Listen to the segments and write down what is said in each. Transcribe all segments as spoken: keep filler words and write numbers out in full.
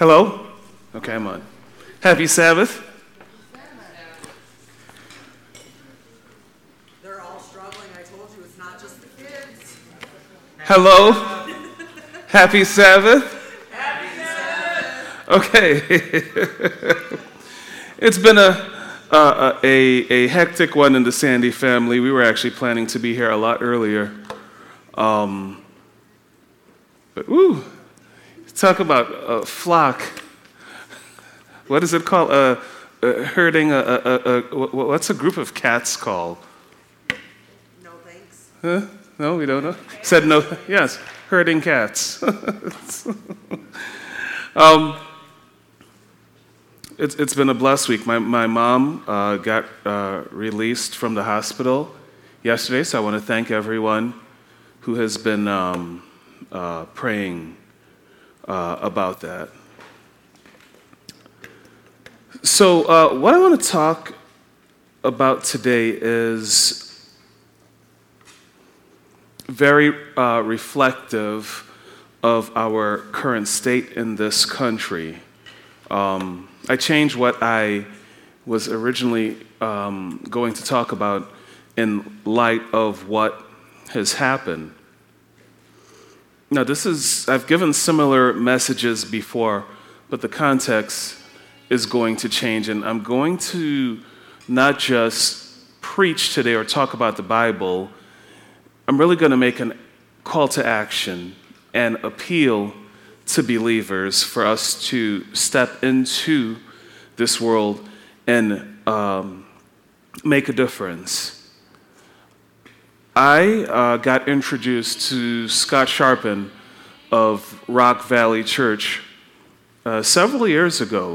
Hello? Okay, I'm on. Happy Sabbath. They're all struggling. I told you it's not just the kids. Hello? Happy Sabbath. Happy Sabbath. Okay. It's been a, uh, a a hectic one in the Sandy family. We were actually planning to be here a lot earlier. Um, but woo, talk about a flock. What is it called? Uh, uh, herding a, a, a, a what's a group of cats called? No thanks. Huh? No, we don't know. Said no. Yes, herding cats. um, it's it's been a blessed week. My my mom uh, got uh, released from the hospital yesterday, so I want to thank everyone who has been um, uh, praying uh, about that. So uh, what I want to talk about today is very uh, reflective of our current state in this country. Um, I changed what I was originally um, going to talk about in light of what has happened. Now, this is, I've given similar messages before, but the context is going to change, and I'm going to not just preach today or talk about the Bible. I'm really going to make a call to action and appeal to believers for us to step into this world and um, make a difference. I uh, got introduced to Scott Sharpen of Rock Valley Church uh, several years ago.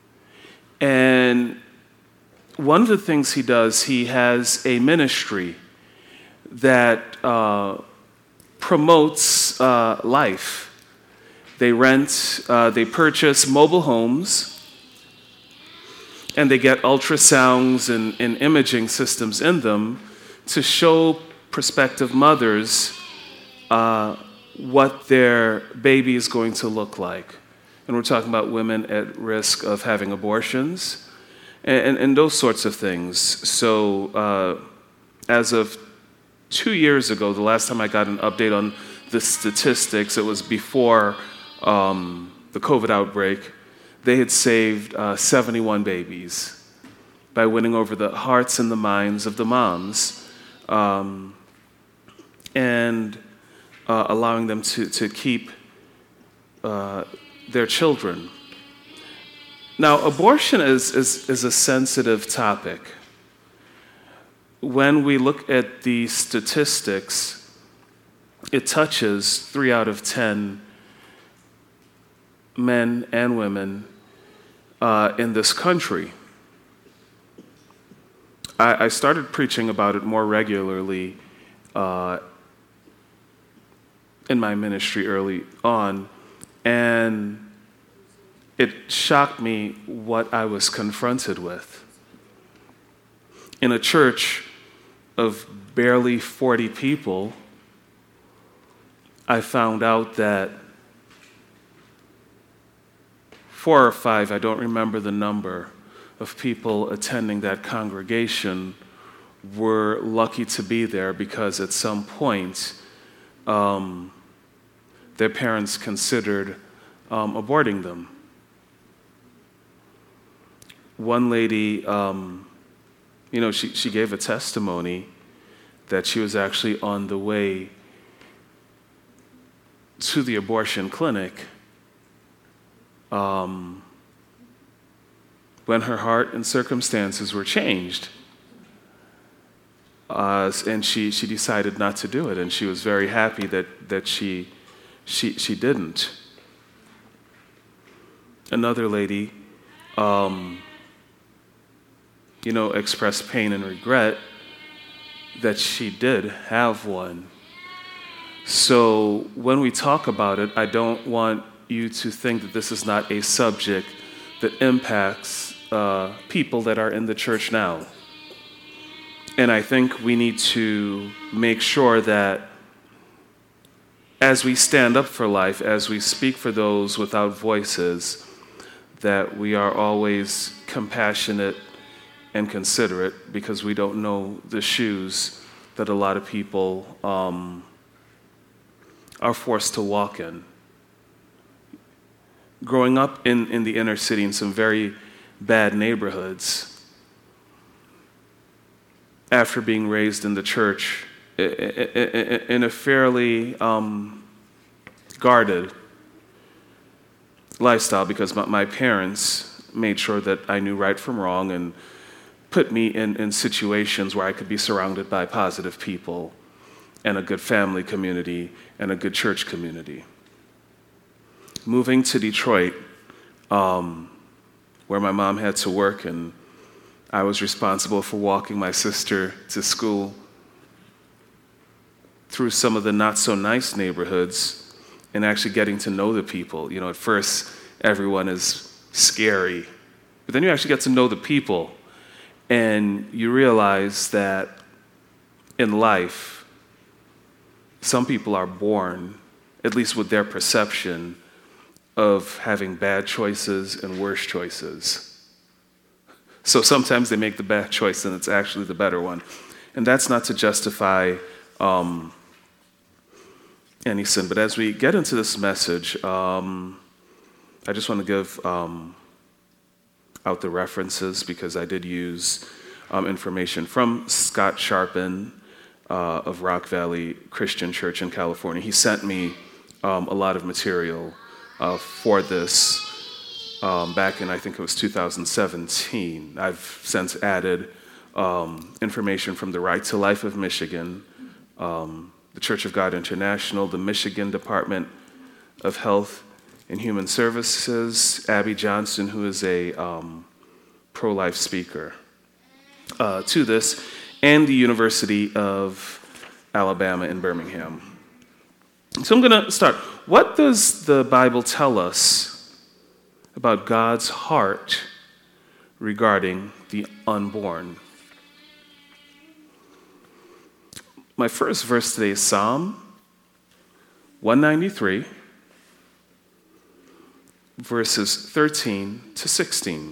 And one of the things he does, he has a ministry that uh, promotes uh, life. They rent, uh, they purchase mobile homes, and they get ultrasounds and, and imaging systems in them to show prospective mothers uh, what their baby is going to look like. And we're talking about women at risk of having abortions and, and, and those sorts of things. So uh, as of two years ago, the last time I got an update on the statistics, it was before um, the COVID outbreak, they had saved uh, seventy-one babies by winning over the hearts and the minds of the moms um, and uh, allowing them to, to keep uh, their children. Now, abortion is, is, is a sensitive topic. When we look at the statistics, it touches three out of ten men and women uh, in this country. I, I started preaching about it more regularly uh, in my ministry early on, and it shocked me what I was confronted with. In a church of barely forty people, I found out that four or five, I don't remember the number, of people attending that congregation were lucky to be there because at some point um, their parents considered um, aborting them. One lady, um, you know, she, she gave a testimony that she was actually on the way to the abortion clinic um, when her heart and circumstances were changed. Uh, and she, she decided not to do it, and she was very happy that, that she, she, she didn't. Another lady, um, you know, expressed pain and regret that she did have one. So when we talk about it, I don't want you to think that this is not a subject that impacts uh, people that are in the church now. And I think we need to make sure that as we stand up for life, as we speak for those without voices, that we are always compassionate and considerate because we don't know the shoes that a lot of people um, are forced to walk in. Growing up in, in the inner city in some very bad neighborhoods, after being raised in the church in a fairly um, guarded lifestyle, because my, my parents made sure that I knew right from wrong and put me in, in situations where I could be surrounded by positive people and a good family community and a good church community. Moving to Detroit, um, where my mom had to work and I was responsible for walking my sister to school through some of the not-so-nice neighborhoods and actually getting to know the people. You know, at first, everyone is scary, but then you actually get to know the people, and you realize that in life, some people are born, at least with their perception, of having bad choices and worse choices. So sometimes they make the bad choice and it's actually the better one. And that's not to justify um, any sin. But as we get into this message, um, I just want to give um, out the references because I did use um, information from Scott Sharpen uh, of Rock Valley Christian Church in California. He sent me um, a lot of material uh, for this um, back in, I think it was two thousand seventeen. I've since added um, information from the Right to Life of Michigan, um, the Church of God International, the Michigan Department of Health and Human Services, Abby Johnson, who is a um, pro-life speaker, uh, to this, and the University of Alabama in Birmingham. So I'm going to start. What does the Bible tell us about God's heart regarding the unborn? My first verse today is Psalm one ninety-three, verses thirteen to sixteen.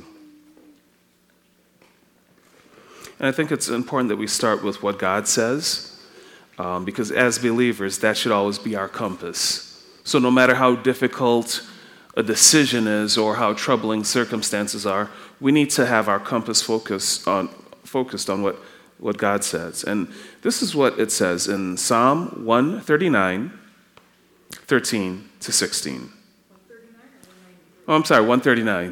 And I think it's important that we start with what God says, um, because as believers, that should always be our compass. So no matter how difficult a decision is or how troubling circumstances are, we need to have our compass focused on, focused on what, what God says. And this is what it says in Psalm one thirty-nine, thirteen to sixteen. Oh, I'm sorry, one thirty-nine.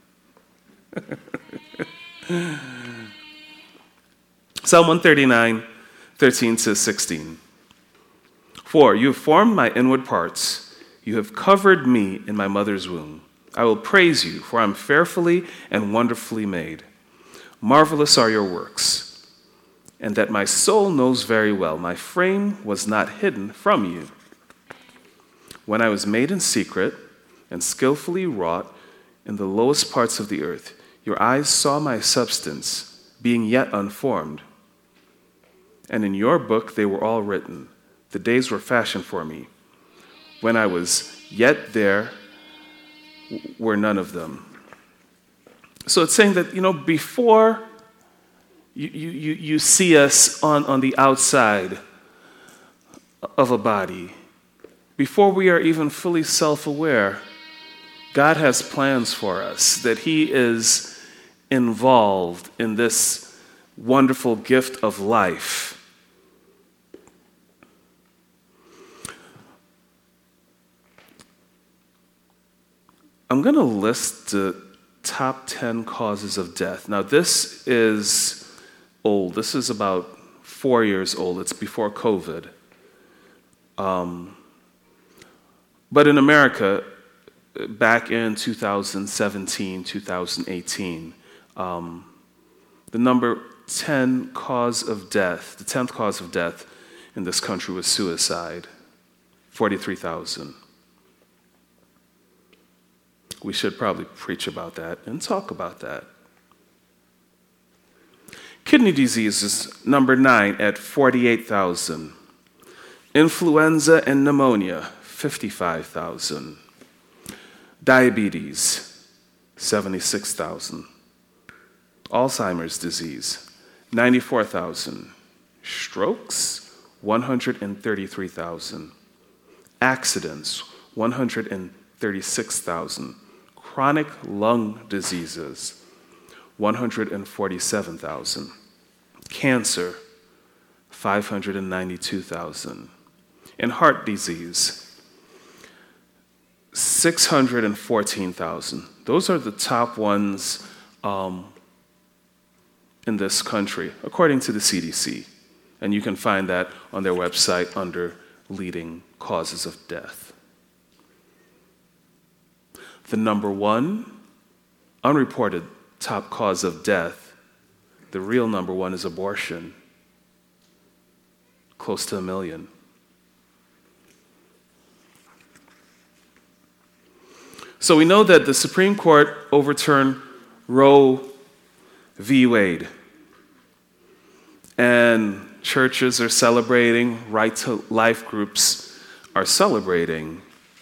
Psalm one thirty-nine, thirteen to sixteen. For you have formed my inward parts. You have covered me in my mother's womb. I will praise you, for I am fearfully and wonderfully made. Marvelous are your works, and that my soul knows very well. My frame was not hidden from you. When I was made in secret and skillfully wrought in the lowest parts of the earth, your eyes saw my substance, being yet unformed. And in your book they were all written. The days were fashioned for me. When I was yet there, were none of them. So it's saying that, you know, before you, you, you see us on, on the outside of a body, before we are even fully self-aware, God has plans for us, that He is involved in this wonderful gift of life. I'm going to list the top ten causes of death. Now, this is old. This is about four years old. It's before COVID. Um, but in America, back in two thousand seventeen, two thousand eighteen, um, the number ten cause of death, the tenth cause of death in this country was suicide, forty-three thousand. We should probably preach about that and talk about that. Kidney disease is number nine at forty-eight thousand. Influenza and pneumonia, fifty-five thousand. Diabetes, seventy-six thousand. Alzheimer's disease, ninety-four thousand. Strokes, one hundred thirty-three thousand. Accidents, one hundred thirty-six thousand. Chronic lung diseases, one hundred forty-seven thousand. Cancer, five hundred ninety-two thousand. And heart disease, six hundred fourteen thousand. Those are the top ones um, in this country, according to the C D C. And you can find that on their website under leading causes of death. The number one unreported top cause of death, the real number one, is abortion, close to a million. So we know that the Supreme Court overturned Roe v. Wade. And churches are celebrating, right to life groups are celebrating.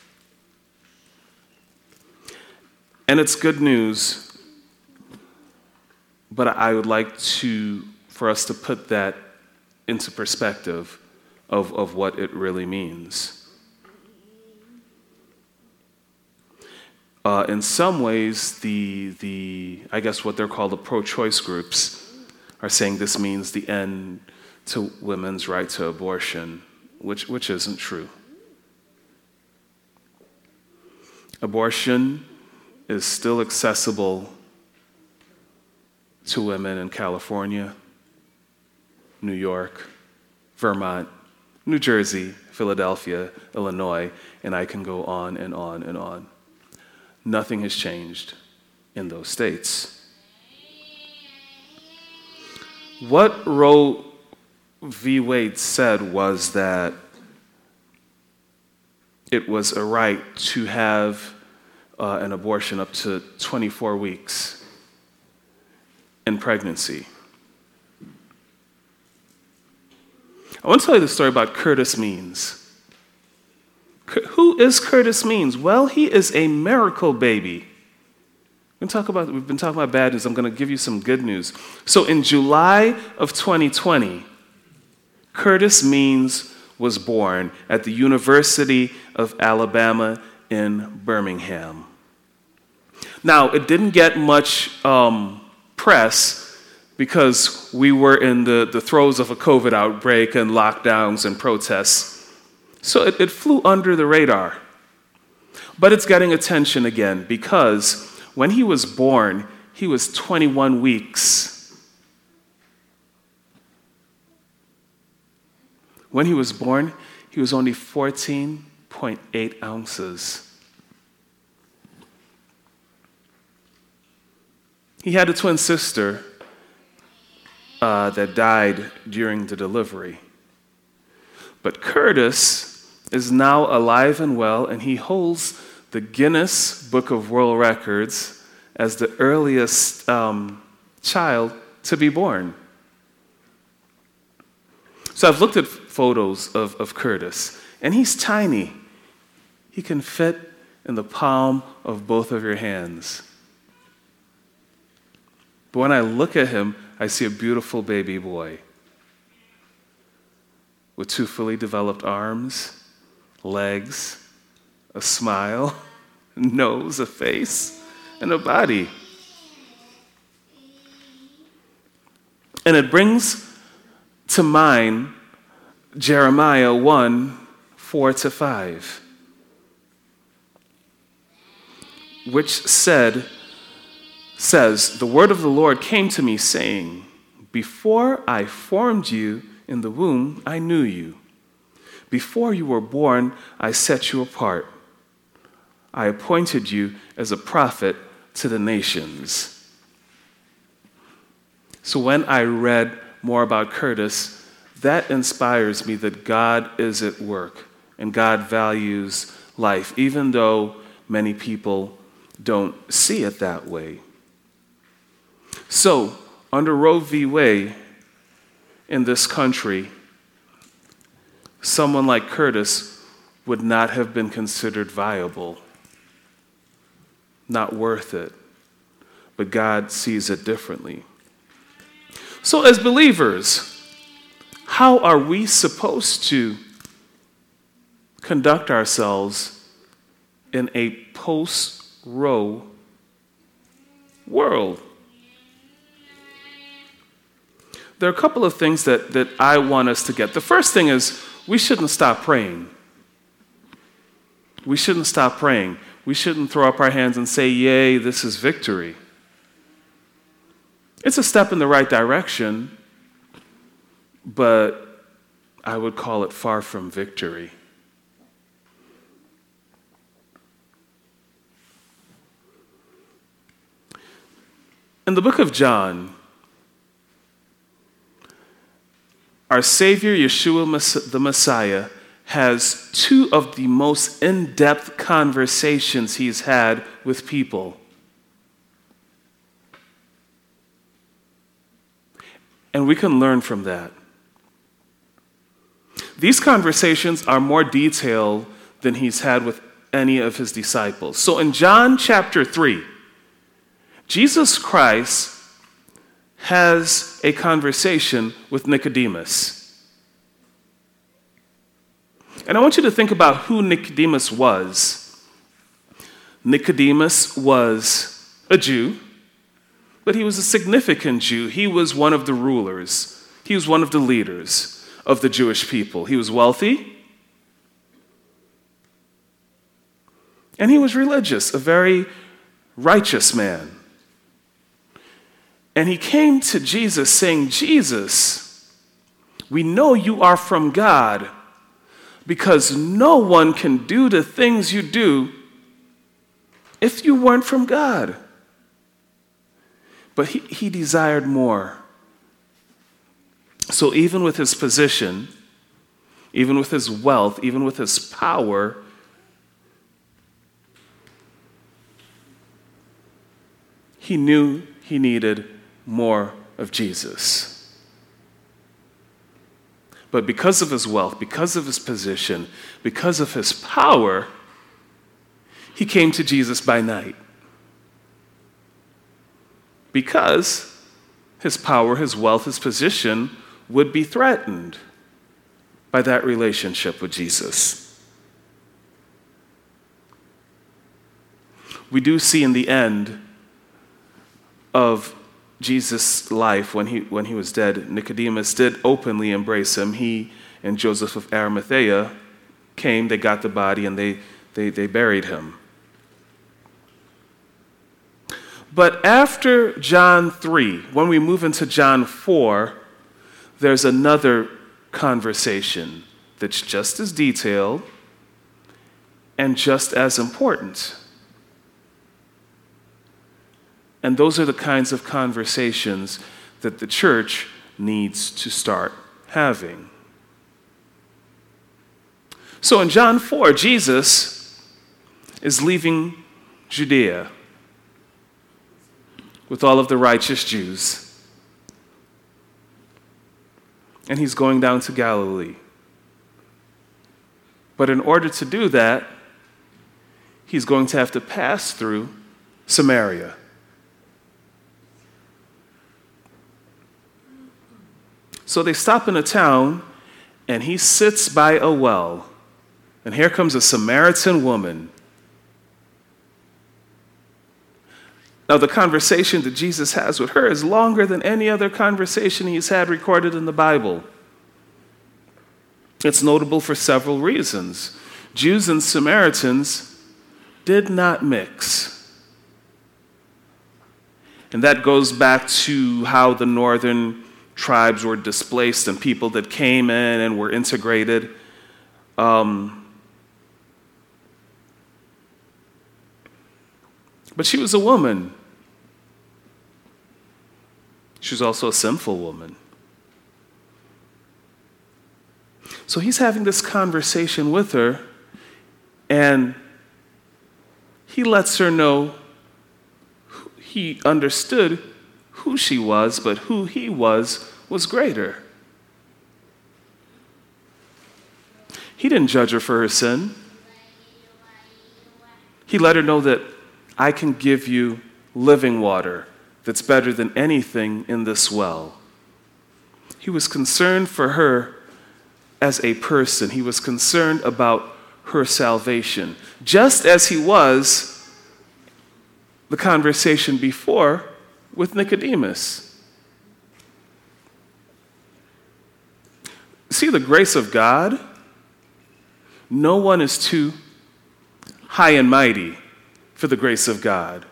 And it's good news, but I would like to, for us to put that into perspective of, of what it really means. Uh, in some ways, the, the, I guess what they're called the pro-choice groups are saying this means the end to women's right to abortion, which, which isn't true. Abortion is still accessible to women in California, New York, Vermont, New Jersey, Philadelphia, Illinois, and I can go on and on and on. Nothing has changed in those states. What Roe v. Wade said was that it was a right to have uh, an abortion up to twenty-four weeks in pregnancy. I want to tell you the story about Curtis Means. Who is Curtis Means? Well, he is a miracle baby. We're talk about, we've been talking about bad news. I'm going to give you some good news. So in July of twenty twenty, Curtis Means was born at the University of Alabama in Birmingham. Now, it didn't get much um, press because we were in the, the throes of a COVID outbreak and lockdowns and protests. So it, it flew under the radar. But it's getting attention again because when he was born, he was twenty-one weeks. When he was born, he was only fourteen point eight ounces. He had a twin sister uh, that died during the delivery. But Curtis is now alive and well, and he holds the Guinness Book of World Records as the earliest um, child to be born. So I've looked at photos of, of Curtis, and he's tiny. He can fit in the palm of both of your hands. But when I look at him, I see a beautiful baby boy with two fully developed arms, legs, a smile, a nose, a face, and a body. And it brings to mind Jeremiah one, four to five, which said, says, "The word of the Lord came to me, saying, before I formed you in the womb, I knew you. Before you were born, I set you apart. I appointed you as a prophet to the nations." So when I read more about Curtis, that inspires me that God is at work and God values life, even though many people don't see it that way. So, under Roe v. Wade in this country, someone like Curtis would not have been considered viable, not worth it. but God sees it differently. So as believers, how are we supposed to conduct ourselves in a post-Roe world? There are a couple of things that, that I want us to get. The first thing is we shouldn't stop praying. We shouldn't stop praying. We shouldn't throw up our hands and say, yay, this is victory. It's a step in the right direction, but I would call it far from victory. In the book of John, our Savior, Yeshua the Messiah, has two of the most in-depth conversations he's had with people. And we can learn from that. These conversations are more detailed than he's had with any of his disciples. So in John chapter three, Jesus Christ has a conversation with Nicodemus. And I want you to think about who Nicodemus was. Nicodemus was a Jew, but he was a significant Jew. He was one of the rulers. He was one of the leaders of the Jewish people. He was wealthy, and he was religious, a very righteous man. And he came to Jesus saying, Jesus, we know you are from God because no one can do the things you do if you weren't from God. But he, he desired more. So even with his position, even with his wealth, even with his power, he knew he needed more of Jesus. But because of his wealth, because of his position, because of his power, he came to Jesus by night. Because his power, his wealth, his position would be threatened by that relationship with Jesus. We do see in the end of Jesus' life, when he, when he was dead, Nicodemus did openly embrace him. He and Joseph of Arimathea came, they got the body, and they, they, they buried him. But after John three, when we move into John four, there's another conversation that's just as detailed and just as important. And those are the kinds of conversations that the church needs to start having. So in John four, Jesus is leaving Judea with all of the righteous Jews. And he's going down to Galilee. But in order to do that, he's going to have to pass through Samaria. So they stop in a town, and he sits by a well. And here comes a Samaritan woman. Now, the conversation that Jesus has with her is longer than any other conversation he's had recorded in the Bible. It's notable for several reasons. Jews and Samaritans did not mix. And that goes back to how the northern tribes were displaced and people that came in and were integrated. Um, but she was a woman. She was also a sinful woman. So he's having this conversation with her, and he lets her know he understood who she was, but who he was was greater. He didn't judge her for her sin. He let her know that I can give you living water that's better than anything in this well. He was concerned for her as a person. He was concerned about her salvation, just as he was the conversation before with Nicodemus. See, the grace of God, no one is too high and mighty for the grace of God.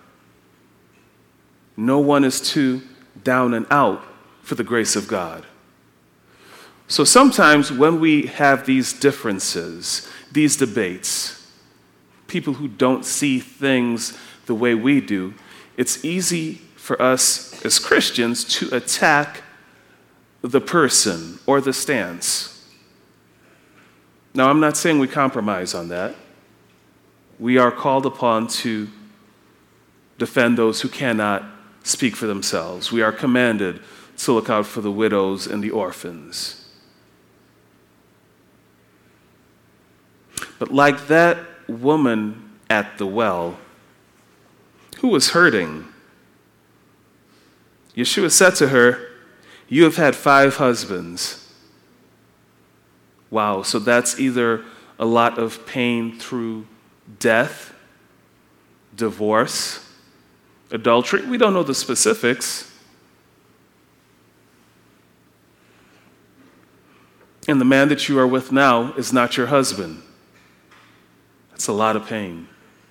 No one is too down and out for the grace of God. So sometimes when we have these differences, these debates, people who don't see things the way we do, it's easy for us as Christians to attack the person or the stance. Now, I'm not saying we compromise on that. We are called upon to defend those who cannot speak for themselves. We are commanded to look out for the widows and the orphans. But like that woman at the well, who was hurting, Yeshua said to her, "You have had five husbands." Wow, so that's either a lot of pain through death, divorce, adultery. We don't know the specifics. And the man that you are with now is not your husband. That's a lot of pain.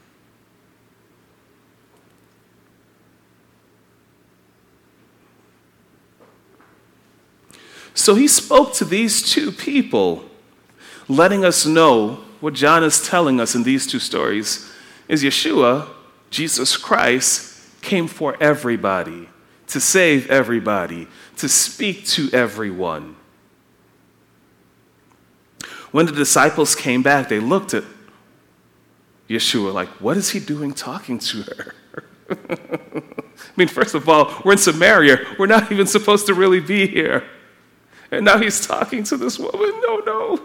So he spoke to these two people, letting us know what John is telling us in these two stories is Yeshua, Jesus Christ, came for everybody, to save everybody, to speak to everyone. When the disciples came back, they looked at Yeshua like, what is he doing talking to her? I mean, first of all, we're in Samaria. We're not even supposed to really be here. And now he's talking to this woman. No, no.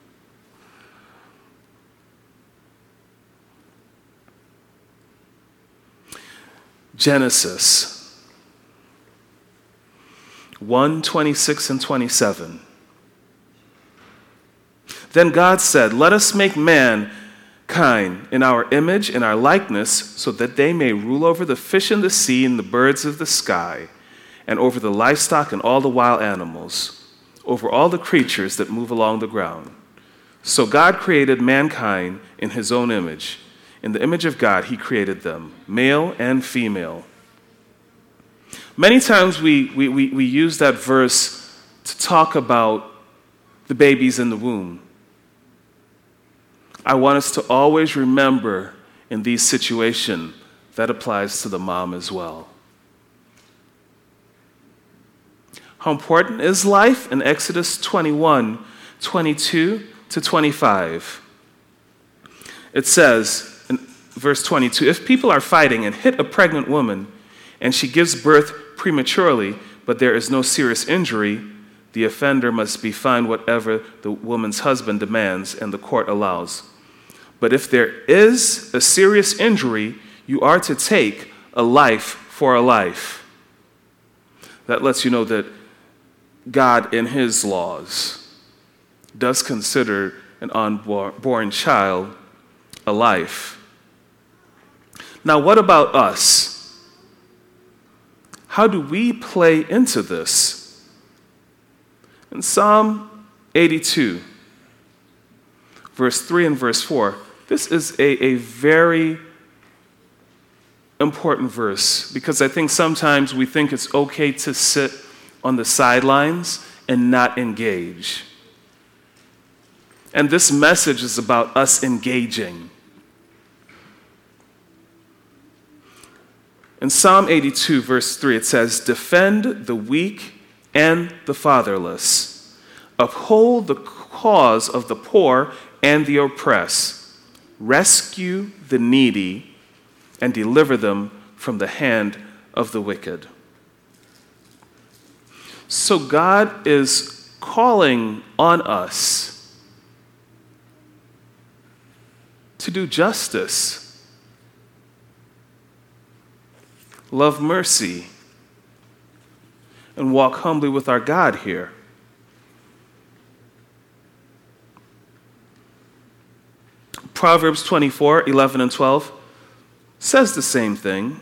Genesis one, twenty-six and twenty-seven. Then God said, "Let us make mankind in our image and our likeness, so that they may rule over the fish in the sea and the birds of the sky, and over the livestock and all the wild animals, over all the creatures that move along the ground." So God created mankind in his own image. In the image of God, he created them, male and female. Many times we, we, we, we use that verse to talk about the babies in the womb. I want us to always remember in these situations that applies to the mom as well. How important is life? In Exodus twenty-one, twenty-two to twenty-five. It says, in verse twenty-two, "If people are fighting and hit a pregnant woman, and she gives birth prematurely, but there is no serious injury, the offender must be fined whatever the woman's husband demands and the court allows. But if there is a serious injury, you are to take a life for a life." That lets you know that God, in his laws, does consider an unborn child a life. Now, what about us? How do we play into this? In Psalm eighty-two, verse three and verse four, this is a, a very important verse, because I think sometimes we think it's okay to sit on the sidelines and not engage. And this message is about us engaging. In Psalm eighty-two, verse three, it says, "Defend the weak and the fatherless. Uphold the cause of the poor and the oppressed. Rescue the needy and deliver them from the hand of the wicked." So God is calling on us to do justice. love mercy, and walk humbly with our God here. Proverbs twenty-four, eleven and twelve says the same thing.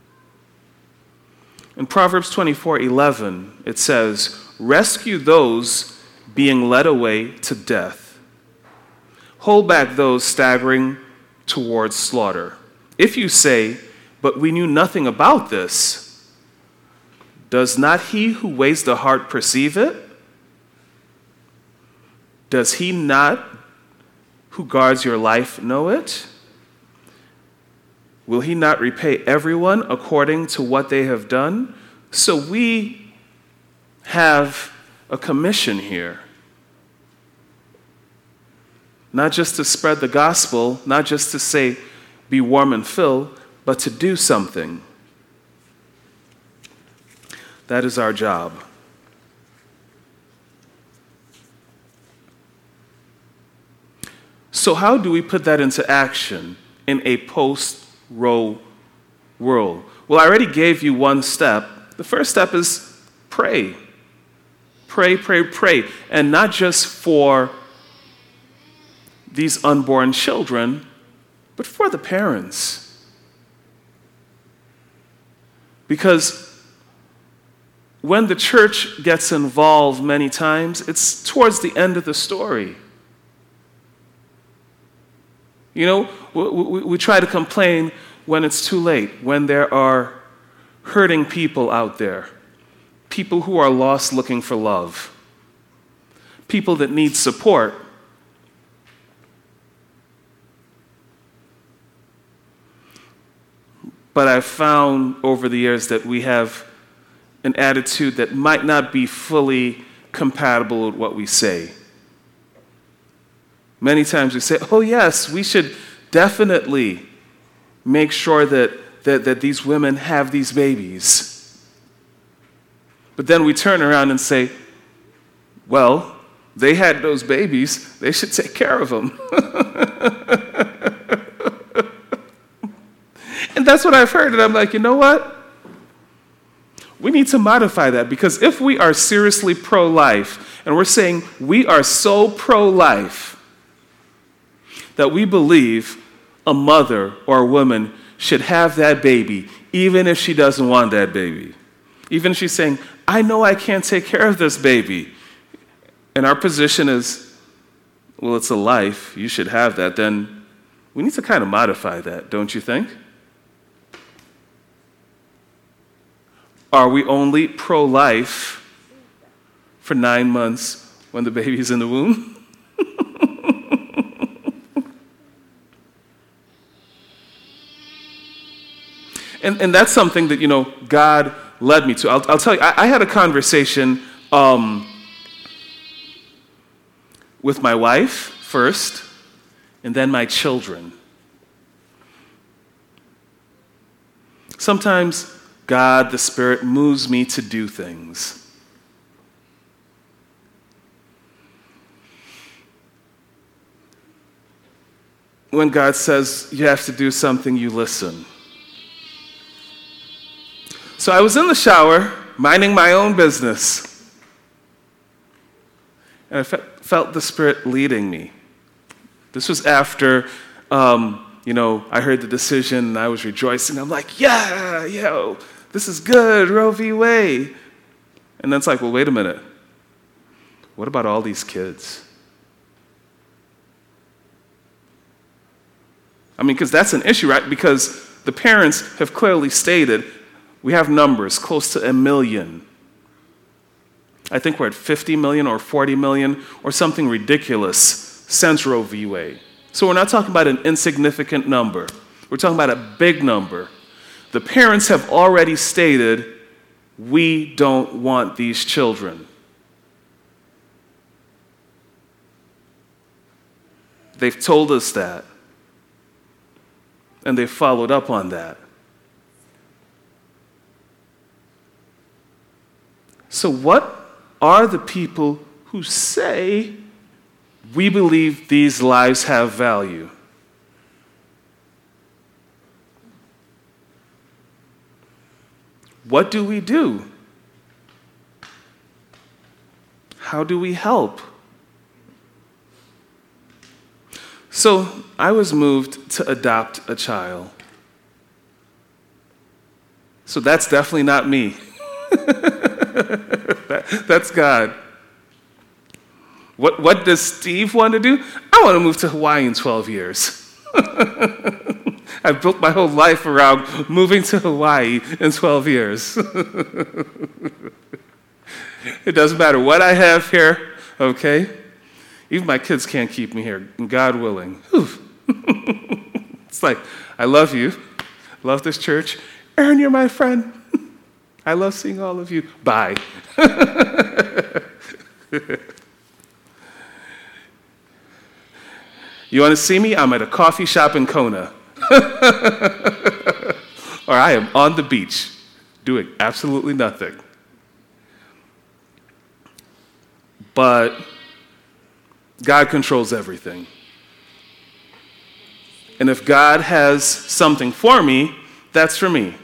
In Proverbs twenty-four, eleven, it says, "Rescue those being led away to death. Hold back those staggering towards slaughter. If you say, 'But we knew nothing about this,' does not he who weighs the heart perceive it? Does he not who guards your life know it? Will he not repay everyone according to what they have done?" So we have a commission here. Not just to spread the gospel, not just to say, be warm and fill, but to do something. That is our job. So how do we put that into action in a post-Roe world? Well, I already gave you one step. The first step is pray. Pray, pray, pray. And not just for these unborn children, but for the parents. Because when the church gets involved many times, it's towards the end of the story. You know, we, we, we try to complain when it's too late, when there are hurting people out there, people who are lost looking for love, people that need support. But I've found over the years that we have an attitude that might not be fully compatible with what we say. Many times we say, oh yes, we should definitely make sure that, that, that these women have these babies. But then we turn around and say, well, they had those babies, they should take care of them. And that's what I've heard, and I'm like, you know what? We need to modify that, because if we are seriously pro-life, and we're saying we are so pro-life that we believe a mother or a woman should have that baby, even if she doesn't want that baby. Even if she's saying, I know I can't take care of this baby. And our position is, well, it's a life, you should have that. Then we need to kind of modify that, don't you think? Are we only pro-life for nine months when the baby's in the womb? and, and that's something that, you know, God led me to. I'll, I'll tell you, I, I had a conversation um, with my wife first, and then my children. Sometimes God, the Spirit, moves me to do things. When God says you have to do something, you listen. So I was in the shower, minding my own business, and I fe- felt the Spirit leading me. This was after, um, you know, I heard the decision, and I was rejoicing. I'm like, yeah, yo, this is good, Roe v. Wade. And then it's like, well, wait a minute. What about all these kids? I mean, because that's an issue, right? Because the parents have clearly stated, we have numbers close to a million. I think we're at fifty million or forty million or something ridiculous since Roe v. Wade. So we're not talking about an insignificant number. We're talking about a big number. The parents have already stated, we don't want these children. They've told us that. And they've followed up on that. So what are the people who say, we believe these lives have value? What do we do? How do we help? So I was moved to adopt a child. So that's definitely not me. that, that's God. What, what does Steve want to do? I want to move to Hawaii in twelve years. I've built my whole life around moving to Hawaii in twelve years. It doesn't matter what I have here, okay? Even my kids can't keep me here, God willing. It's like, I love you, love this church. Aaron, you're my friend. I love seeing all of you. Bye. You want to see me? I'm at a coffee shop in Kona. Or I am on the beach doing absolutely nothing. But God controls everything. And if God has something for me, that's for me.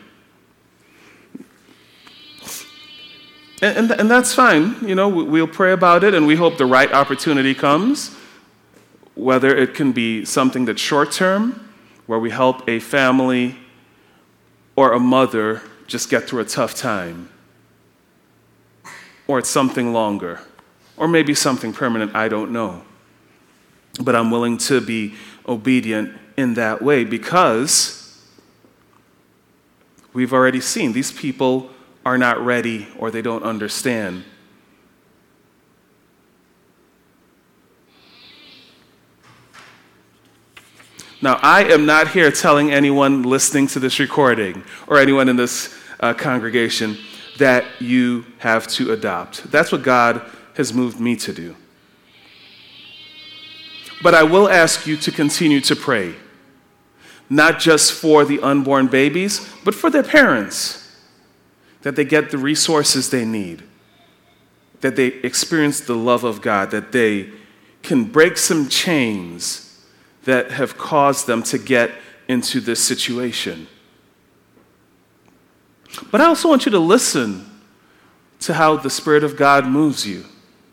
And, and, and that's fine. You know, we'll pray about it and we hope the right opportunity comes, whether it can be something that's short-term, where we help a family or a mother just get through a tough time, or it's something longer, or maybe something permanent, I don't know. But I'm willing to be obedient in that way because we've already seen these people are not ready or they don't understand. Now, I am not here telling anyone listening to this recording or anyone in this uh, congregation that you have to adopt. That's what God has moved me to do. But I will ask you to continue to pray, not just for the unborn babies, but for their parents, that they get the resources they need, that they experience the love of God, that they can break some chains that have caused them to get into this situation. But I also want you to listen to how the Spirit of God moves you.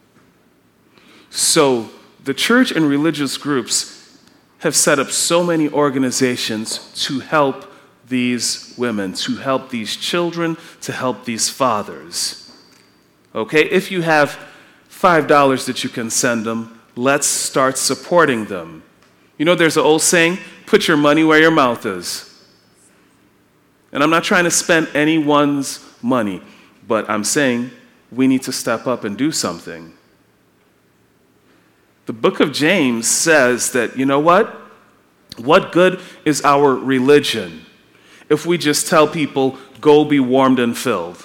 So the church and religious groups have set up so many organizations to help these women, to help these children, to help these fathers. Okay, if you have five dollars that you can send them, let's start supporting them. You know, there's an old saying, put your money where your mouth is. And I'm not trying to spend anyone's money, but I'm saying we need to step up and do something. The book of James says that, you know what? What good is our religion if we just tell people, go be warmed and filled?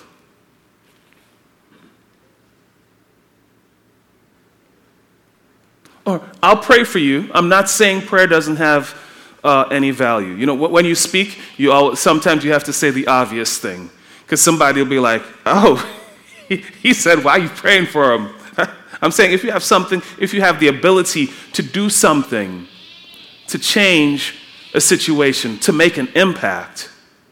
Or, I'll pray for you. I'm not saying prayer doesn't have uh, any value. You know, when you speak, you all, sometimes you have to say the obvious thing. Because somebody will be like, oh, he, he said, why are you praying for him? I'm saying if you have something, if you have the ability to do something, to change a situation, to make an impact.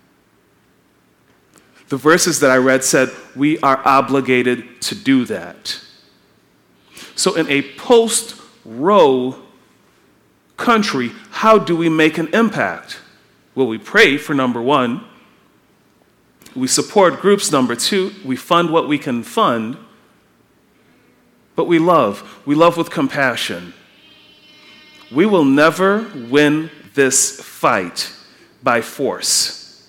The verses that I read said we are obligated to do that. So in a post-Roe country, how do we make an impact? Well, we pray for number one. We support groups, number two. We fund what we can fund. But we love. We love with compassion. We will never win this fight by force.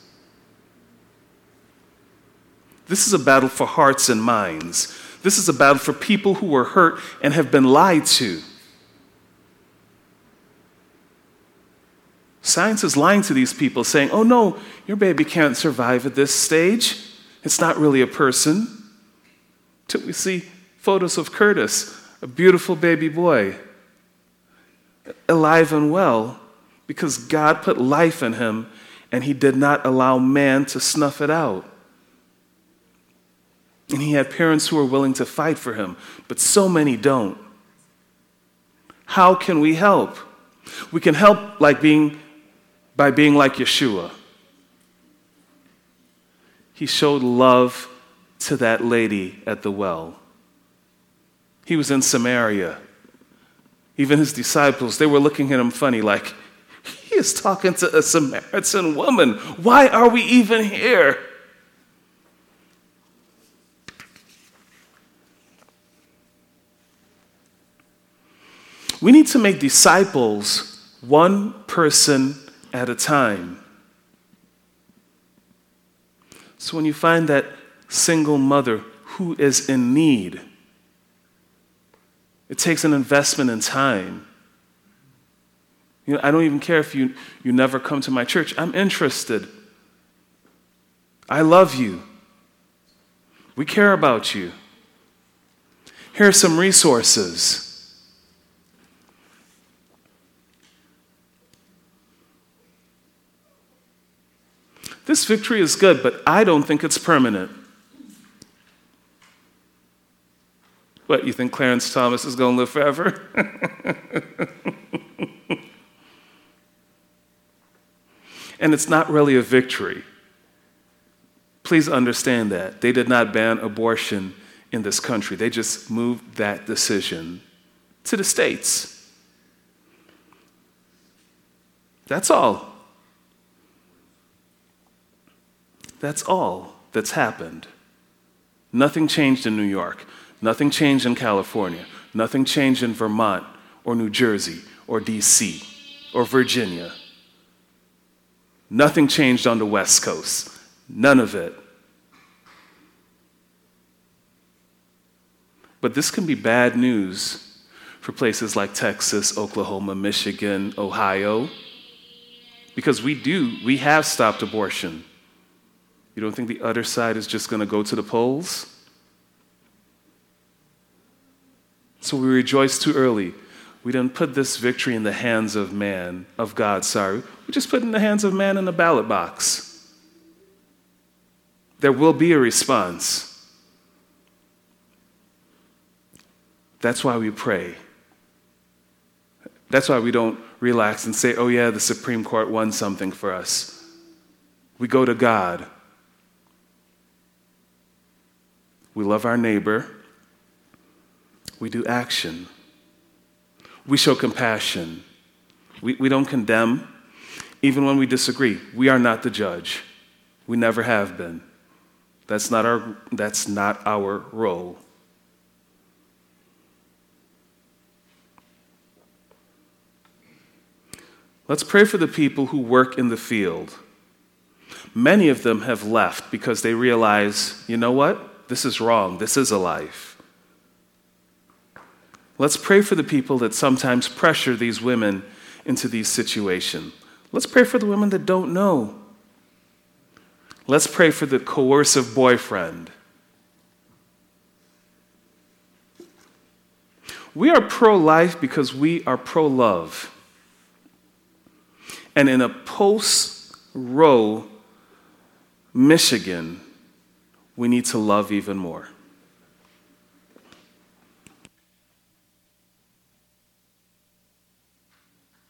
This is a battle for hearts and minds. This is a battle for people who were hurt and have been lied to. Science is lying to these people, saying, oh no, your baby can't survive at this stage. It's not really a person. Till we see photos of Curtis, a beautiful baby boy, alive and well, because God put life in him and he did not allow man to snuff it out. And he had parents who were willing to fight for him, but so many don't. How can we help? We can help like being by being like Yeshua. He he showed love to that lady at the well. He was in Samaria. Even his disciples, they were looking at him funny, like, he is talking to a Samaritan woman. Why are we even here? We need to make disciples one person at a time. So when you find that single mother who is in need, it takes an investment in time. You know, I don't even care if you, you never come to my church. I'm interested. I love you. We care about you. Here are some resources. This victory is good, but I don't think it's permanent. What, you think Clarence Thomas is going to live forever? And it's not really a victory. Please understand that. They did not ban abortion in this country. They just moved that decision to the states. That's all. That's all that's happened. Nothing changed in New York. Nothing changed in California. Nothing changed in Vermont or New Jersey or D C or Virginia. Nothing changed on the West Coast. None of it. But this can be bad news for places like Texas, Oklahoma, Michigan, Ohio, because we do, we have stopped abortion. You don't think the other side is just going to go to the polls? So we rejoice too early. We didn't put this victory in the hands of man, of God, sorry. We just put it in the hands of man in the ballot box. There will be a response. That's why we pray. That's why we don't relax and say, oh yeah, the Supreme Court won something for us. We go to God. We love our neighbor. We do action. We show compassion. We, we don't condemn, even when we disagree. We are not the judge. We never have been. That's not our, that's not our role. Let's pray for the people who work in the field. Many of them have left because they realize, you know what? This is wrong. This is a life. Let's pray for the people that sometimes pressure these women into these situations. Let's pray for the women that don't know. Let's pray for the coercive boyfriend. We are pro-life because we are pro-love. And in a post-Roe Michigan, we need to love even more.